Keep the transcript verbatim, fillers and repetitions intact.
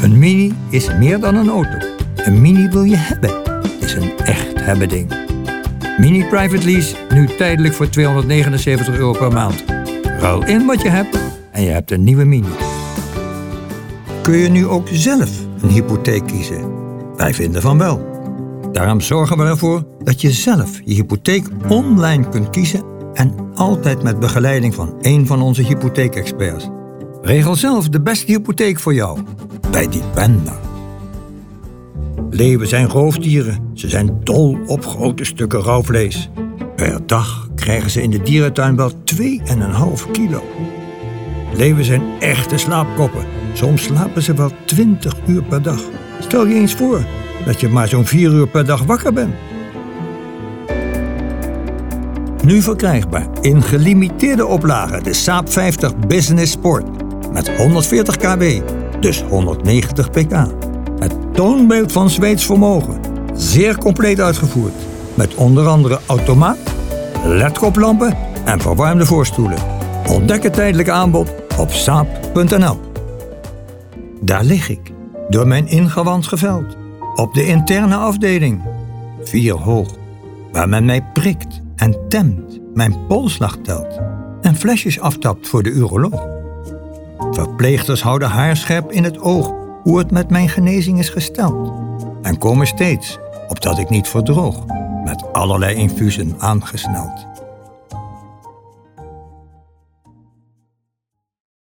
Een Mini is meer dan een auto. Een Mini wil je hebben. Is een echt hebben ding. Mini Private Lease, nu tijdelijk voor tweehonderdnegenenzeventig euro per maand. Ruil in wat je hebt en je hebt een nieuwe Mini. Kun je nu ook zelf een hypotheek kiezen? Wij vinden van wel. Daarom zorgen we ervoor dat je zelf je hypotheek online kunt kiezen en altijd met begeleiding van één van onze hypotheekexperts. Regel zelf de beste hypotheek voor jou bij Dipenda. Leeuwen zijn roofdieren. Ze zijn dol op grote stukken rauw vlees. Per dag krijgen ze in de dierentuin wel twee komma vijf kilo. Leeuwen zijn echte slaapkoppen. Soms slapen ze wel twintig uur per dag. Stel je eens voor dat je maar zo'n vier uur per dag wakker bent. Nu verkrijgbaar in gelimiteerde oplage de Saab vijftig Business Sport. Met honderdveertig kilowatt, dus honderdnegentig pk. Het toonbeeld van Zweeds vermogen. Zeer compleet uitgevoerd. Met onder andere automaat, L E D-koplampen en verwarmde voorstoelen. Ontdek het tijdelijke aanbod op saab punt n l. Daar lig ik, door mijn ingewand geveld. Op de interne afdeling. Vier hoog. Waar men mij prikt en temt, mijn polsslag telt. En flesjes aftapt voor de uroloog. Verpleegsters houden haarscherp in het oog hoe het met mijn genezing is gesteld. En komen steeds, opdat ik niet verdroog, met allerlei infusen aangesneld.